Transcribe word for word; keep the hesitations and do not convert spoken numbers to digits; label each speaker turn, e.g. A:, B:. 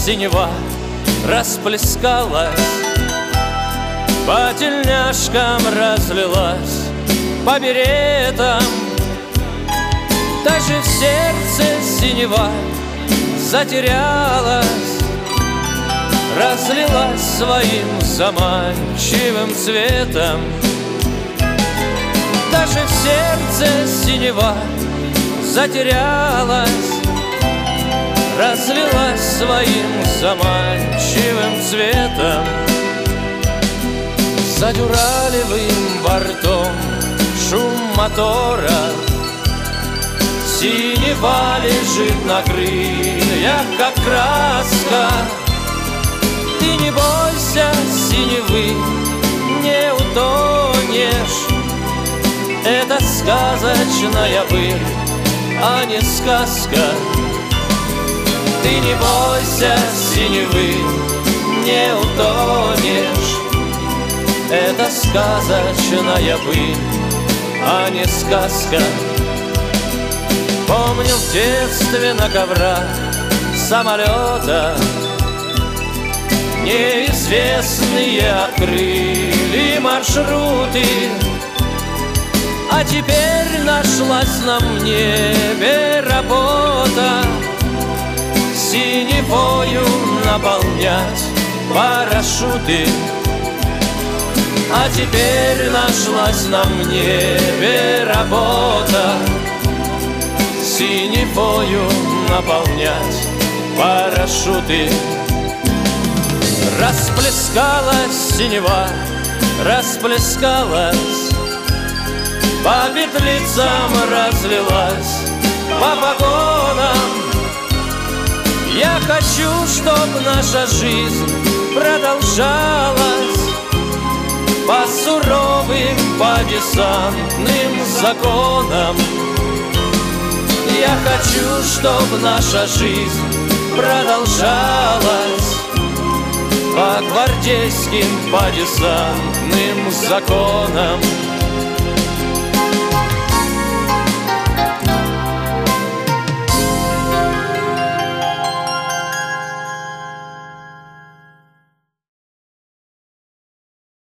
A: синева расплескалась, по тельняшкам разлилась, по беретам. Даже в сердце синева затерялась, разлилась своим заманчивым цветом. Даже в сердце синева затерялась, разлилась своим заманчивым цветом. За дюралевым бортом шум мотора, синева лежит на крыльях, как краска. Ты не бойся синевы, не утонешь. Это сказочная быль, а не сказка. Ты не бойся синевы, не утонешь. Это сказочная быль, а не сказка. Помню в детстве на коврах самолета неизвестные открыли маршруты. А теперь нашлась на небе работа синевою наполнять парашюты. А теперь нашлась на небе работа синевою наполнять парашюты. Расплескалась синева, расплескалась, по петлицам разлилась, по вагонам. Я хочу, чтоб наша жизнь продолжалась по суровым, по десантным законам. Я хочу, чтоб наша жизнь продолжалась по гвардейским, по десантным законам.